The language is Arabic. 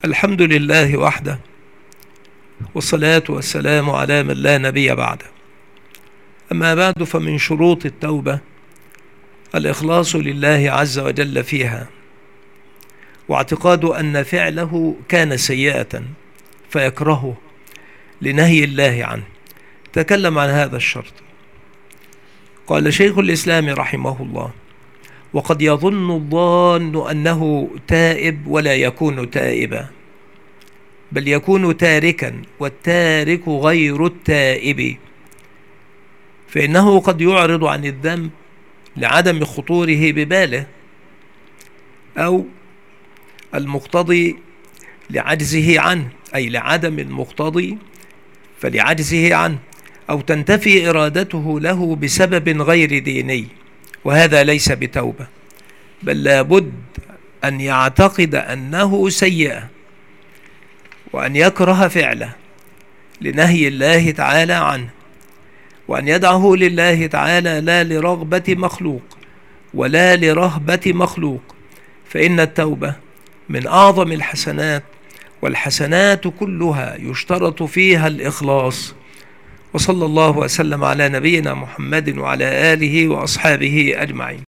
الحمد لله وحده، والصلاة والسلام على من لا نبي بعده. أما بعد، فمن شروط التوبة الإخلاص لله عز وجل فيها، واعتقاد أن فعله كان سيئة فيكرهه لنهي الله عنه. تكلم عن هذا الشرط. قال شيخ الإسلام رحمه الله: وقد يظن الظان أنه تائب ولا يكون تائبا، بل يكون تاركا، والتارك غير التائب، فإنه قد يعرض عن الذنب لعدم خطوره بباله، أو المقتضي لعجزه عنه، أي لعدم المقتضي فلعجزه عنه، أو تنتفي إرادته له بسبب غير ديني، وهذا ليس بتوبة، بل لابد أن يعتقد أنه سيئة، وأن يكره فعله لنهي الله تعالى عنه، وأن يدعه لله تعالى لا لرغبة مخلوق ولا لرهبة مخلوق، فإن التوبة من أعظم الحسنات، والحسنات كلها يشترط فيها الإخلاص. وصلى الله وسلم على نبينا محمد وعلى آله وأصحابه أجمعين.